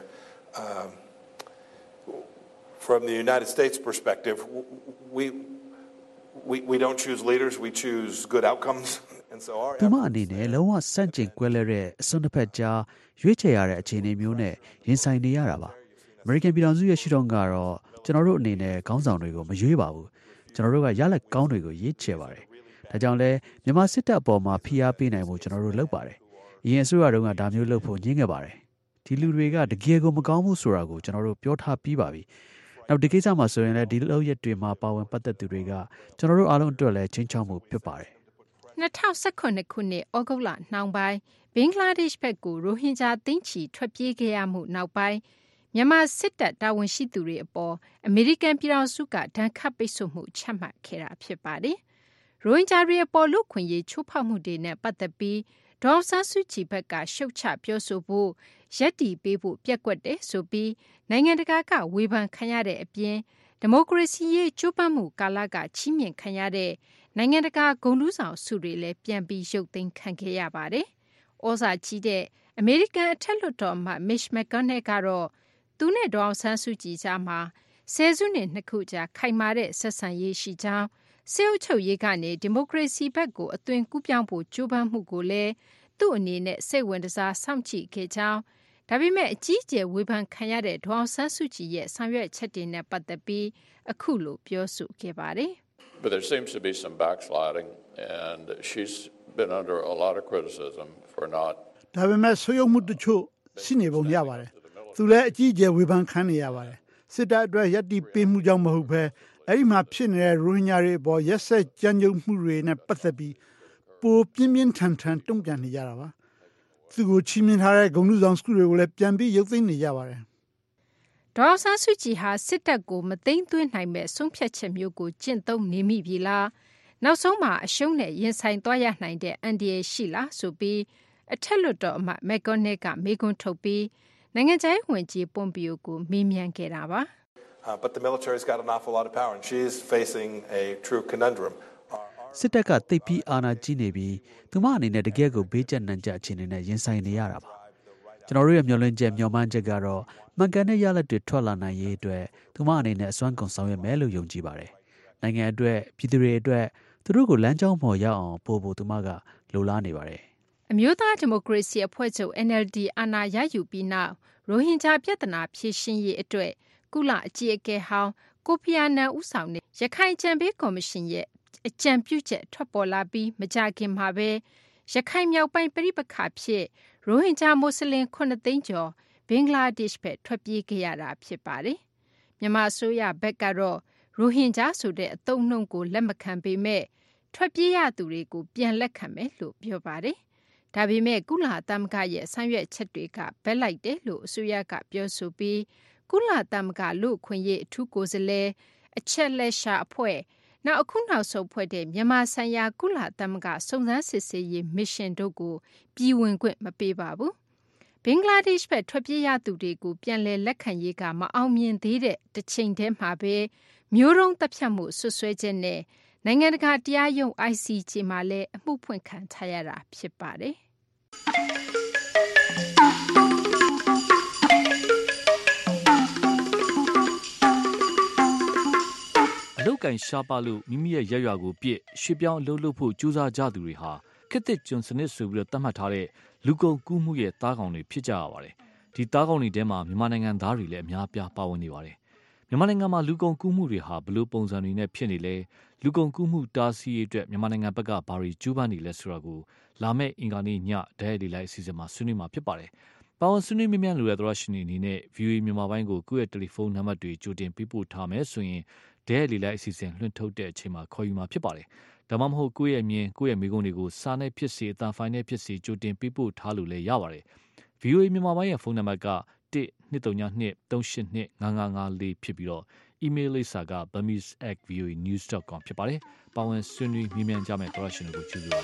From the United States perspective, we don't choose leaders, we choose good outcomes. And so our ဒီမှာအနေနဲ့လုံးဝစန့်ကျင်ကွဲလွဲတဲ့အစွန်းတစ်ဖက်ကြားရွေးချယ်ရတဲ့အခြေအနေမျိုးနဲ့ရင်ဆိုင်နေရတာပါ။ American ပြည်ထောင်စုရဲ့ရှုထောင့်ကတော့ကျွန်တော်တို့အနေနဲ့ခေါင်းဆောင်တွေကိုမရွေးပါဘူး။ကျွန်တော်တို့ကရလက်ကောင်းတွေကိုရွေးချယ်ပါတယ်။ဒါကြောင့်လဲမြန်မာစစ်တပ်အပေါ်မှာဖိအားပေးနိုင်မှုကျွန်တော်တို့လုပ်ပါတယ်။အရင်အစိုးရတုန်းကဒါမျိုးလုပ်ဖို့ညှင်းခဲ့ပါတယ်။ဒီလူတွေကတကယ်ကိုမကောင်းဘူးဆိုတာကိုကျွန်တော်တို့ပြောထားပြီးပါပြီ။နောက်ဒီကိစ္စမှာဆိုရင်လည်းဒီလောက်ရက်တွေမှာပါဝင်ပတ်သက်သူတွေကကျွန်တော်တို့အားလုံးအတွက်လည်းချင်းချောက်မှုဖြစ်ပါတယ် 2019ခုနှစ်ဩဂုတ်လနှောင်းပိုင်းဘင်္ဂလားဒေ့ရှ်ဘက်ကိုရိုဟင်ဂျာသိန်းချီထွက်ပြေးခဲ့ရမှုနောက်ပိုင်းမြန်မာစစ်တပ်တာဝန်ရှိသူတွေအပေါ်အမေရိကန်ပြည်ထောင်စုကဒဏ်ခတ်ပိတ်ဆို့မှုချမှတ်ခဲ့တာဖြစ်ပါတယ်။ရိုဟင်ဂျာတွေအပေါ်လူ့ခွင့်ရေးချိုးဖောက်မှုတွေနဲ့ပတ်သက်ပြီးဒေါအောင်ဆန်းစုကြည်ဘက်ကရှုတ်ချပြောဆိုဖို့ရပ်တည်ပေးဖို့ပျက်ကွက်တယ်ဆိုပြီးနိုင်ငံတကာကဝေဖန်ခံရတဲ့အပြင်ဒီမိုကရေစီရေးကြိုးပမ်းမှုကာလကချီးမြှင့်ခံရတဲ့နိုင်ငံတကာဂုဏ်ထူးဆောင်ဆုတွေလည်းပြန်ပြီးရုပ်သိမ်းခံခဲ့ရပါတယ်။ဩဇာကြီးတဲ့အမေရိကန်အထက်လွှတ်တော်အမတ် Mitch McConnell ကတော့သူနဲ့ဒေါအောင်ဆန်းစုကြည်ကြားမှာဆယ်စုနှစ်နှစ်ခုကြာခိုင်မာတဲ့ဆက်ဆံရေးရှိကြောင်းစစ်အုပ်ချုပ်ရေးကနေဒီမိုကရေစီဘက်ကိုအသွင်ကူးပြောင်းဖို့ကြိုးပမ်းမှုကိုလည်းသူ့အနေနဲ့စိတ်ဝင်စားစောင့်ကြည့်ခဲ့ကြောင်းဒါပေမဲ့အကြီးအကျယ်ဝေဖန်ခံရတဲ့ဒေါအောင်ဆန်းစုကြည်ရဲ့ဆောင်ရွက်ချက်တွေနဲ့ပတ်သက်ပြီးအခုလိုပြောဆိုခဲ့ပါတယ်။ But there seems to be some backsliding and she's been under a lot of criticism for not ဒါပေမဲ့ဆွေးနွေးမှုတချို့ရှိနေပုံရပါတယ်။သူလည်းအကြီးအကျယ်ဝေဖန်ခံနေရပါတယ်။စစ်တပ်အတွက်ရပ်တည်ပေးမှုကြောင့်မဟုတ်ဘဲအဲ့ဒီမှာဖြစ်နေတဲ့ရိုဟင်ဂျာတွေအပေါ်ရက်စက်ကြမ်းကြုတ်မှုတွေနဲ့ပတ်သက်ပြီးပိုပြင်းပြင်းထန်ထန်တုံ့ပြန်နေကြတာပါ။သူကိုချီးမြှင့်ထားတဲ့ဂုဏ်ထူးဆောင်စကူတွေကိုလည်းပြန်ပြီးရုပ်သိမ်းနေကြပါတယ်။ဒေါ်ဆန်းစုကြည်ဟာစစ်တပ်ကိုမသိမ်းသွင်းနိုင်မဲ့ဆုံးဖြတ်ချက်မျိုးကိုကျင့်သုံးနေမိပြီလား။နောက်ဆုံးမှာအရှုံးနဲ့ရင်ဆိုင်သွားရနိုင်တဲ့အန္တရာယ်ရှိလားဆိုပြီးအထက်လွှတ်တော်အမတ်မက်ကောနက် ကမေးခွန်းထုတ်ပြီးနိုင်ငံခြားရေးဝန်ကြီးပွန်ပီယိုကိုမေးမြန်းခဲ့တာပါ But the military's got an awful lot of power, and she is facing a true conundrum. စစ်တပ်ကသိပ်ပြီးအာဏာကြီးနေပြီးသူမအနေနဲ့တကယ်ကိုဘေးကျနံကျအခြေအနေနဲ့ရင်ဆိုင်နေရတာပါကျွန်တော်တို့ရဲ့မျှော်လင့်ချက်မျှော်မှန်းချက်ကတော့မှန်ကန်တဲ့ရလဒ်တွေထွက်လာနိုင်ရေးအတွက်သူမအနေနဲ့အစွမ်းကုန်ဆောင်ရွက်မယ်လို့ယုံကြည်ပါတယ်နိုင်ငံအတွက်ပြည်သူတွေအတွက်သူတို့ကိုလမ်းကြောင်းပေါ်ရောက်အောင်ပို့ဖို့သူမကလိုလားနေပါတယ်အမျိုးသားဒီမိုကရေစီအဖွဲ့ချုပ် NLD အာဏာရယူပြီးနောက်ရိုဟင်ဂျာပြဿနာဖြေရှင်းရေးအတွက်ကုလအကြီးအကဲဟောင်းကိုဖီအာနန်ဦးဆောင်တဲ့ရခိုင်ကြံပေးကော်မရှင်ရဲ့အကြံပြုချက်ထွက်ပေါ်လာပြီးမကြာခင်မှာပဲရခိုင်မြောက်ပိုင်းပြည်ပခါဖြစ်ရိုဟင်ဂျာမွတ်စလင်9သိန်းကျော်ဘင်္ဂလားဒေ့ရှ်ဘက်ထွက်ပြေးခဲ့ရတာဖြစ်ပါတယ်မြန်မာအစိုးရဘက်ကတော့ရိုဟင်ဂျာဆိုတဲ့အသုံးအနှုန်းကိုလက်မခံပေမဲ့ထွက်ပြေးရသူတွေကိုပြန်လက်ခံမယ်လို့ပြောပါတယ်ဒါပေမဲ့ကုလသမဂ္ဂရဲ့ဆောင်ရွက်ချက်တွေကဘက်လိုက်တယ်လို့အစိုးရကပြောဆိုပြီးကုလသမဂ္ဂလူ့အခွင့်အရေးအထူးကိုယ်စားလှယ်အချက်လက်ရှာအဖွဲ့နောက်အခုနောက်ဆုံးဖွဲ့တဲ့မြန်မာဆိုင်ရာကုလသမဂ္ဂစုံစမ်းစစ်ဆေးရေးမစ်ရှင်တို့ကိုပြည်ဝင်ခွင့်မပေးပါဘူးဘင်္ဂလားဒေ့ရှ်ဘက်ထွက်ပြေးရသူတွေကိုပြန်လည်လက်ခံရေးကမအောင်မြင်သေးတဲ့တစ်ချိန်တည်းမှာပဲမျိုးတုံးတပ်ဖြတ်မှုဆွဆွဲချက်နဲ့နိုင်ငံတကာတရားရုံး ICJ မှာလည်းအမှုဖွင့်ခံထားရတာဖြစ်ပါတယ်အလုတ်ကန်ရှားပါလို့မိမိရဲ့ရက်ရွာကိုပြစ်ရွှေ့ပြောင်းအလုပ်လုပ်ဖို့ကြိုးစားကြသူတွေဟာခေတ်သစ်ကျွန်စနစ်ဆိုပြီးသတ်မှတ်ထားတဲ့လူကုန်ကူးမှုရဲ့သားကောင်တွေဖြစ်ကြရပါတယ်။ဒီသားကောင်တွေထဲမှာမြန်မာနိုင်ငံသားတွေလည်းအများအပြားပါဝင်နေပါတယ်။မြန်မာနိုင်ငံမှာလူကုန်ကူးမှုတွေဟာဘလို့ပုံစံတွေနဲ့ဖြစ်နေလဲလူကုန်ကူးမှုတားဆီးရေးအတွက်မြန်မာနိုင်ငံဘက်ကဘာတွေကြိုးပမ်းနေလဲဆိုတာကိုလာမယ့်အင်္ဂါနေ့ညဒဲလီလိုက်အစီအစဉ်မှာဆွေးနွေးမှာဖြစ်ပါတယ်။ပါဝင်ဆွေးနွေးမြန်းလိုတဲ့သောရရှိနေအနေနဲ့ VOA မြန်မာပိုင်းကိုကိုယ့်ရဲ့တယ်လီဖုန်းနံပါတ်တွေကြိုတင်ပေးပို့ထားမယ်ဆိုရင်ဒဲလီလိုက်အစီအစဉ်လွှင့်ထုတ်တဲ့အချိန်မှာခေါ်ယူမှာဖြစ်ပါတယ်။ဒါမှမဟုတ်ကိုယ့်ရဲ့မြင်ကိုယ့်ရဲ့မိကုံးတွေကိုစာနဲ့ဖြစ်စေအသံဖိုင်နဲ့ဖြစ်စေကြိုတင်ပေးပို့ထားလို့လည်းရပါတယ်။ VOA မြန်မာပိုင်းရဲ့ဖုန်းနံပါတ်က1-232-382-5554ဖြစ်ပြီးတော့အီးမေးလ်လိပ်စာက burmese@voanews.com ဖြစ်ပါတယ်။ပါဝင်ဆွေးနွေးမြန်းမြန်းကြမယ့်သောရရှင်တွေကိုကျေးဇူးပါ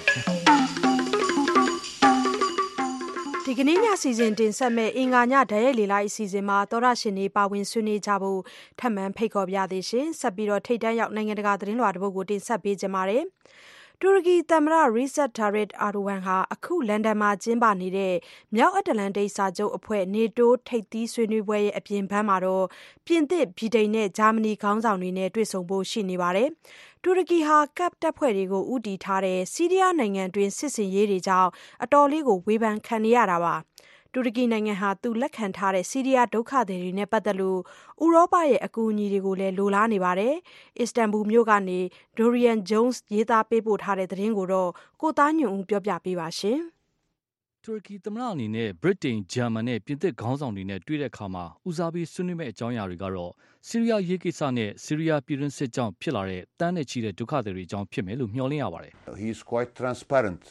ဒီကနေ့ညစီစဉ်တင်ဆက်မဲ့အင်္ဂါညဓာတ်ရိုက်လေလိုက်အစီအစဉ်မှာသောရရှင်တွေပါဝင်ဆွေးနွေးကြဖို့ထပ်မံဖိတ်ခေါ်ပြသေးရှင်ဆက်ပြီးတော့ထိတ်တန့်ရောက်နိုင်ငံတကာသတင်းလွှာတပုဒ်ကိုတင်ဆက်ပေးကြပါမယ်တူရကီသမ္မတ Recep Tayyip Erdogan ဟာအခုလန်ဒန်မှာကျင်းပနေတဲ့မြောက်အတ္တလန်တိတ်စာချုပ်အဖွဲ့ NATO ထိပ်သီးဆွေးနွေးပွဲရဲ့အပြင်ဘန်းမှာတော့ပြင်သစ်ဗြိတိန်နဲ့ဂျာမနီခေါင်းဆောင်တွေနဲ့တွေ့ဆုံဖို့ရှိနေပါတယ်တူရကီဟာကပ်တပ်ဖွဲ့တွေကိုဦးတည်ထားတဲ့ဆီးရီးယားနိုင်ငံတွင်းစစ်ဆင်ရေးတွေကြောင့်အတော်လေးကိုဝေဖန်ခံနေရတာပါတူရကီနိုင်ငံဟာသူလက်ခံထားတဲ့ဆီးရီးယားဒုက္ခသည်တွေနဲ့ပတ်သက်လို့ဥရောပရဲ့အကူအညီတွေကိုလည်းလိုလားနေပါတယ်။အစ္စတန်ဘူမြို့ကနေ Dorian Jones ရေးသားပေးပို့ထားတဲ့သတင်းကိုတော့ကိုသားညွန့်ဦးပြောပြပေးပါရှင်။တူရကီသမ္မတအနေနဲ့ဗြိတိန်၊ဂျာမန်နဲ့ပြင်သစ်ခေါင်းဆောင်တွေနဲ့တွေ့တဲ့အခါမှာဦးစားပေးဆွေးနွေးမယ့်အကြောင်းအရာတွေကတော့ဆီးရီးယားရေးကိစ္စနဲ့ဆီးရီးယားပြည်တွင်းစစ်ကြောင့်ဖြစ်လာတဲ့တန်းနဲ့ချီတဲ့ဒုက္ခသည်တွေအကြောင်းဖြစ်မယ်လို့မျှော်လင့်ရပါတယ်။ He is quite transparent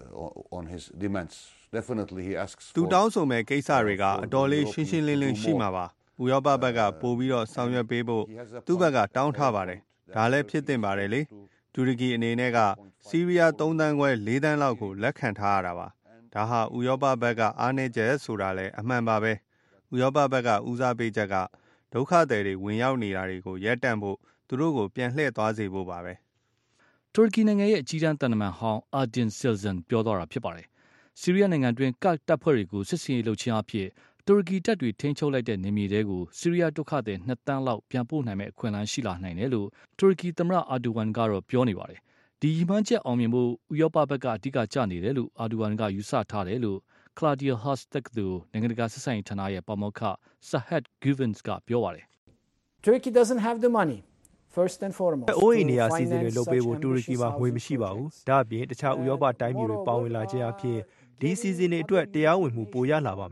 on his demands.Definitely he asks သူတောင်းဆိုမဲ့ကိစ္စတွေကအတော်လေးရှင်းရှင်းလင်းလင်းရှိမှာပါဥရောပဘက်ကပို့ပြီးတော့ဆောင်ရွက်ပေးဖို့သူ့ဘက်ကတောင်းထားပါတယ်ဒါလည်းဖြစ်သင့်ပါတယ်လေတူရကီအနေနဲ့ကဆီးရီးယား3 သန်းခွဲ4 သန်းလောက်ကိုလက်ခံထားရတာပါဒါဟာဥရောပဘက်ကအားနည်းချက်ဆိုတာလည်းအမှန်ပါပဲဥရောပဘက်ကဦးစားပေးချက်ကဒုက္ခသည်တွေဝင်ရောက်နေတာတွေကိုရပ်တန့်ဖို့သူတို့ကိုပြန်လှည့်သွားစေဖို့ပါပဲတူရကီနိုင်ငံရဲ့အကြီးတန်းတန်တမန်ဟောင်းအာဒင်ဆယ်ဇန်ပြောသွားတာဖြစ်ပါတယ်ဆီးရီးယားနိုင်ငံတွင်ကပ်တပ်ဖွဲ့တွေကိုစစ်စင်ရေးလုပ်ခြင်းအဖြစ်တူရကီတပ်တွေထိန်းချုပ်လိုက်တဲ့နေမြေတွေကိုဆီးရီးယားဒုက္ခသည်2 သန်းလောက်ပြန်ပို့နိုင်မဲ့အခွင့်အလမ်းရှိလာနိုင်တယ်လို့တူရကီသမ္မတအာဒိုဝမ်ကတော့ပြောနေပါတယ်။ဒီရည်မှန်းချက်အောင်မြင်ဖို့ဥရောပဘက်ကအဓိကကျနေတယ်လို့အာဒိုဝမ်ကယူဆထားတယ်လို့ Claudia Haas တက္ကသိုလ်နိုင်ငံတကာဆက်ဆံရေးဌာနရဲ့ပါမောက္ခ Sahat Guvins ကပြောပါတယ်။ Turkey doesn't have the money.First and foremost အိုးအိမ်နေရာစီစဉ်တွေလုပ်ပေးဖို့တူရကီမှာငွေမရှိပါဘူး။ဒါအပြင်တခြားဥရောပတိုင်းပြည်တွေပါဝင်လာခြင်းအဖြစ်ဒီစီစဉ်တွေအတွက်တရားဝင်မှုပိုရလာပါမယ်။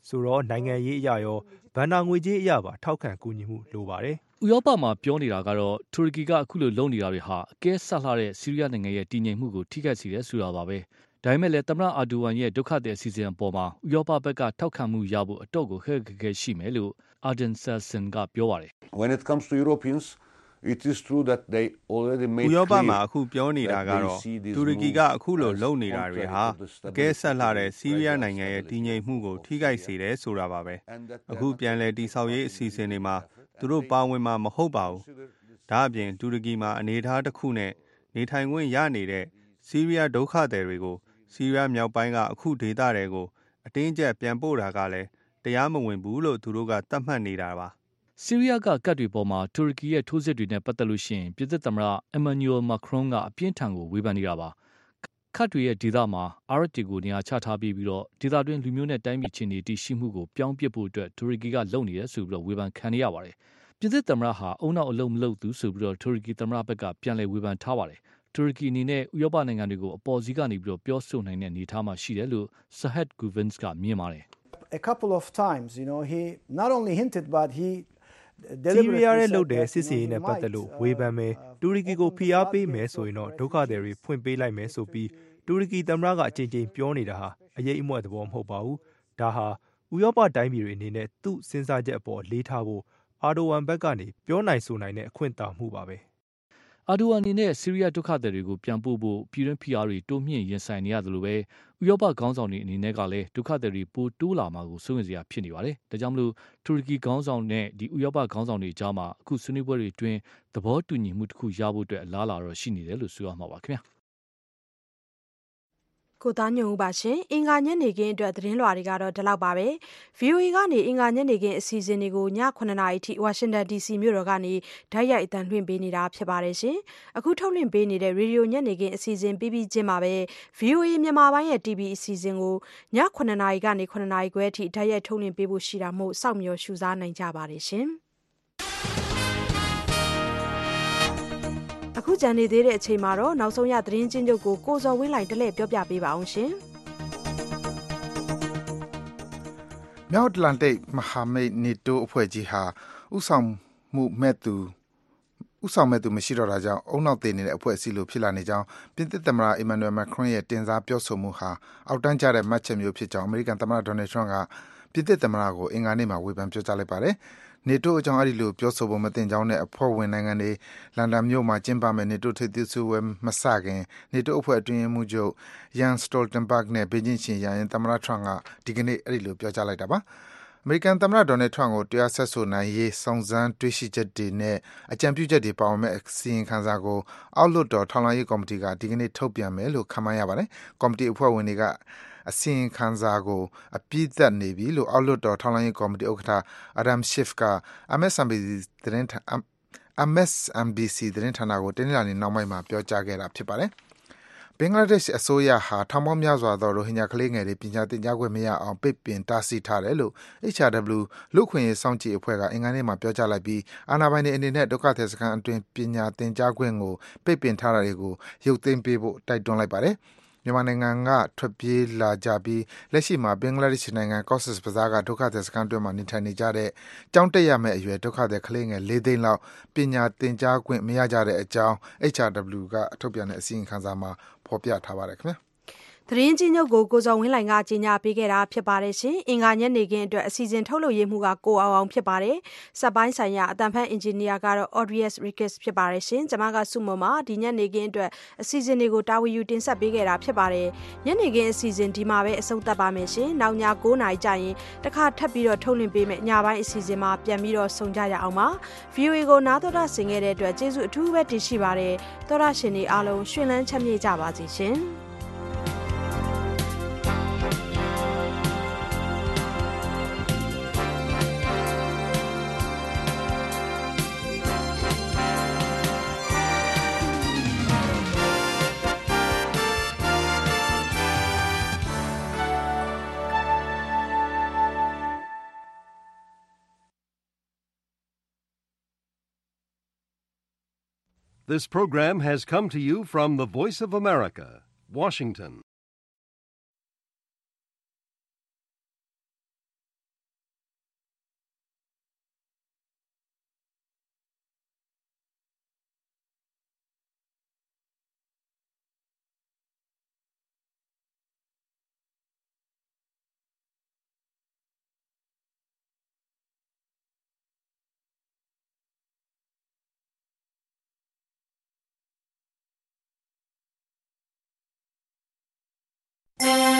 ဆိုတော့နိုင်ငံရေးအရာရောဘဏ္ဍာငွေကြေးအရာပါထောက်ခံကူညီမှုလိုပါတယ်ဥရောပမှာပြောနေတာကတော့တူရကီကအခုလိုလုပ်နေတာတွေဟာအကဲဆက်လှတဲ့ဆီးရီးယားနိုင်ငံရဲ့တည်ငြိမ်မှုကိုထိခိုက်စေတယ်ဆိုတာပါပဲဒါပေမဲ့လည်းသမ္မတအာဒူဝမ်ရဲ့ဒုက္ခသည်အစီအစဉ်အပေါ်မှာဥရောပဘက်ကထောက်ခံမှုရဖို့အတော့ကိုခက်ခဲရှိမယ်လို့အာဒန်ဆာဆန်ကပြောပါတယ် When it comes to Europeans it is true that they already made ဥရောပမှာအခုပြောနေတာကတော့တူရကီကအခုလိုလုပ်နေတာတွေဟာအကဲဆက်လှတဲ့ဆီးရီးယားနိုင်ငံရဲ့တည်ငြိမ်မှုကိုထိခိုက်စေတယ်ဆိုတာပါပဲအခုပြန်လည်တည်ဆောက်ရေးအစီအစဉ်တွေမှာသူတို့ပါဝင်မှာမဟုတ်ပါဘူးဒါအပြင်တူရကီမှာအနေအထားတစ်ခုနဲ့နေထိုင်ခွင့်ရနေတဲ့ဆီးရီးယားဒုက္ခသည်တွေကိုဆီးရီးယားမြောက်ပိုင်းကအခုဒေသတွေကိုအတင်းကျပ်ပြန်ပို့တာကလည်းတရားမဝင်ဘူးလို့သူတို့ကသတ်မှတ်နေတာပါဆီးရီးယားကကတ်တွေပေါ်မှာတူရကီရဲ့ထိုးစစ်တွေနဲ့ပတ်သက်လို့ရှိရင်ပြည်သမ္မတအမန်နျူယ်မာခရွန်ကအပြင်းထန်ကိုဝေဖန်နေတာပါခတ်တွေရဲ့ဒေသမှာအာရတ်တွေကိုနေရာချထားပြီးတော့ဒေသတွင်းလူမျိုးနဲ့တိုင်းပြည်ချင်းတွေတည်ရှိမှုကိုပြောင်းပစ်ဖို့အတွက်တူရကီကလုပ်နေတယ်ဆိုပြီးတော့ဝေဖန်ခံနေရပါတယ်ပြည်သမ္မတဟာအုံနောက်အလုံးမလုပ်သူဆိုပြီးတော့တူရကီသမ္မတဘက်ကပြန်လည်ဝေဖန်ထားပါတယ်တူရကီအနေနဲ့ဥရောပနိုင်ငံတွေကိုအပေါ်စီးကနေပြီးတော့ပြောဆိုနိုင်တဲ့အနေအထားမှာရှိတယ်လို့ Sahed Guvins ကမြင်ပါတယ် A couple of times, he not only hinted but he ဆီးရီးယားရဲ့လုပ်တဲ့စစ်စင်ရေးနဲ့ပတ်သက်လို့ဝေဖန်မယ်တူရကီကိုဖိအားပေးမယ်ဆိုရင်တော့ဒုက္ခသည်တွေဖွင့်ပေးလိုက်မယ်ဆိုပြီးတူရကီသမ္မတကအကြိမ်ကြိမ်ပြောနေတာဟာအရေးအမွက်သဘောမဟုတ်ပါဘူးဒါဟာဥရောပတိုင်းပြည်တွေအနေနဲ့သူ့စဉ်းစားချက်အပေါ်လေးထားဖို့အာဒိုဝမ်ဘက်ကနေပြောနိုင်ဆိုနိုင်တဲ့အခွင့်အာဏာမှုပါပဲအာဒိုဝမ်အနေနဲ့ဆီးရီးယားဒုက္ခသည်တွေကိုပြန်ပို့ဖို့ပြည်တွင်းဖိအားတွေတိုးမြင့်ရင်ဆိုင်နေရတယ်လို့ပဲဥရောပခေါင်းဆောင်တွေအနေနဲ့ကလည်းဒုက္ခသည်တွေပိုတိုးလာမှာကိုစိုးရိမ်စရာဖြစ်နေပါတယ်။ဒါကြောင့်မလို့တူရကီခေါင်းဆောင်နဲ့ဒီဥရောပခေါင်းဆောင်တွေအကြားမှာအခုဆွေးနွေးပွဲတွေအတွင်းသဘောတူညီမှုတစ်ခုရဖို့အတွက်အလားအလာတော့ရှိနေတယ်လို့ဆိုရမှာပါခင်ဗျာ။ကိုသားညုံဦးပါရှင်အင်္ဂါညနေခင်းအတွက်သတင်းလွှာတွေကတော့ဒီလောက်ပါပဲ VOA ကနေအင်္ဂါညနေခင်းအစီအစဉ်တွေကိုည9:00 နာရီထိဝါရှင်တန် DC မြို့တော်ကနေဓာတ်ရိုက်အသံလွှင့်ပေးနေတာဖြစ်ပါတယ်ရှင်အခုထုတ်လွှင့်ပေးနေတဲ့ရေဒီယိုညနေခင်းအစီအစဉ်ပြီးချင်းမှာပဲ VOA မြန်မာပိုင်းရဲ့ TV အစီအစဉ်ကိုည9:00 နာရီကနေ9:00 နာရီခွဲအထိဓာတ်ရိုက်ထုတ်လွှင့်ပေးဖို့ရှိတာမို့စောင့်မျှော်ရှုစားနိုင်ကြပါတယ်ရှင်အခုကြံနေသေးတဲ့အချိန်မှာတော့နောက်ဆုံးရသတင်းချင်းချုပ်ကိုကိုဇော်ဝင်းလှိုင်တလဲပြောပြပေးပါအောင်ရှင်။မြောက်အတ္တလန္တိတ်မဟာမိတ်နေတိုးအဖွဲ့ကြီးဟာဥဆောင်မဲ့သူမရှိတော့တာကြောင့်အုံနောက်တည်နေတဲ့အဖွဲ့အစည်းလိုဖြစ်လာနေကြောင်းပြင်သစ်သမ္မတအီမန်နျူယ်မက်ခရွန်ရဲ့တင်စားပြောဆိုမှုဟာအောက်တန်းကျတဲ့မှတ်ချက်မျိုးဖြစ်ကြောင်းအမေရိကန်သမ္မတဒေါ်နယ်ထရန့်ကပြင်သစ်သမ္မတကိုအင်္ဂါနေ့မှာဝေဖန်ပြောကြားလိုက်ပါတယ်။နေတိုးအကြောင်းအဲ့ဒီလိုပြောဆိုဖို့မတင်ကြောင်းနဲ့အဖွဲ့ဝင်နိုင်ငံတွေလန်ဒန်မြို့မှာကျင်းပမယ့်နေတိုးထိပ်သီးဆွေးနွေးမစခင်နေတိုးအဖွဲ့အတွင်းရေးမှူးချုပ်ယန်စတိုလ်တန်ဘတ်နဲ့ဘေဂျင်းရှင်ရရင်သမ္မတထရန့်ကဒီကနေ့အဲ့ဒီလိုပြောကြားလိုက်တာပါ။အမေရိကန်သမ္မတဒေါ်နယ်ထရန့်ကိုတရားဆက်ဆိုနိုင်ရေးစုံစမ်းတွေ့ရှိချက်တွေနဲ့အကြံပြုချက်တွေပါဝင်မဲ့အစီရင်ခံစာကိုအောက်လွှတ်တော်ထောက်လှမ်းရေးကော်မတီကဒီကနေ့ထုတ်ပြန်မယ်လို့ခန့်မှန်းရပါတယ်။ကော်မတီအဖွဲ့ဝင်တွေကအစီရင်ခံစာကိုအပြည့်သက်နေပြီလို့အောက်လွှတ်တော်ထောက်လှမ်းရေးကော်မတီဥက္ကဋ္ဌ Adam Schiff က MSNBC သတင်းဌာနကိုတင်းလာနေနောက်ပိုင်းမှာပြောကြားခဲ့တာဖြစ်ပါတယ်။ဘင်္ဂလားဒေ့ရှ်အစိုးရဟာထောင်ပေါင်းများစွာသောရိုဟင်ဂျာကလေးငယ်တွေပညာသင်ကြားခွင့်မရအောင်ပိတ်ပင်တားဆီးထားတယ်လို့ HRW လူ့အခွင့်အရေးစောင့်ကြည့်အဖွဲ့ကအင်္ဂါနေ့မှာပြောကြားလိုက်ပြီးအာဏာပိုင်တွေအနေနဲ့ဒုက္ခသည်စခန်းအတွင်းပညာသင်ကြားခွင့်ကိုပိတ်ပင်ထားတာတွေကိုရုပ်သိမ်းပေးဖို့တိုက်တွန်းလိုက်ပါတယ်။မြန်မာနိုင်ငံကထွက်ပြေးလာကြပြီးလက်ရှိမှာဘင်္ဂလားဒေ့ရှ်နိုင်ငံ Cox's Bazar ကဒုက္ခသည်စခန်းတွင်းမှာနေထိုင်နေကြတဲ့ကျောင်းတက်ရမယ့်အရွယ်ဒုက္ခသည်ကလေးငယ်4 သိန်းလောက်ပညာသင်ကြားခွင့်မရကြတဲ့အကြောင်း HRW ကထုတ်ပြန်တဲ့အစီရင်ခံစာမှာဖော်ပြထားပါတယ်ခင်ဗျာသတင်းကြီးချုပ်ကိုကိုဇော်ဝင်းလှိုင်ကကြီးညာပေးခဲ့တာဖြစ်ပါတယ်ရှင်။အင်္ဂါညနေခင်းအတွက်အစီအစဉ်ထုတ်လုပ်ရေးမှုကကိုအောင်ဖြစ်ပါတယ်။စက်ပိုင်းဆိုင်ရာအတန်ဖတ်အင်ဂျင်နီယာကတော့ Audius Rickes ဖြစ်ပါတယ်ရှင်။ကျွန်မကစုမမှာဒီညနေခင်းအတွက်အစီအစဉ်တွေကိုတာဝန်ယူတင်ဆက်ပေးခဲ့တာဖြစ်ပါတယ်။ညနေခင်းအစီအစဉ်ဒီမှာပဲအဆုံးသတ်ပါမယ်ရှင်။နောက်ည9:00 နာရီကျရင်တစ်ခါထပ်ပြီးတော့ထုတ်လွှင့်ပေးမယ်ညပိုင်းအစီအစဉ်မှာပြန်ပြီးတော့ဆုံကြရအောင်ပါ။ VOA ကိုနားတော်တာဆင်ခဲ့တဲ့အတွက်ကျေးဇူးအထူးပဲတင်ရှိပါတယ်။တော်ရရှင်တွေအားလုံးရှင်လန်းချမ်းမြေ့ကြပါစေရှင်။ This program has come to you from the Voice of America, Washington. ။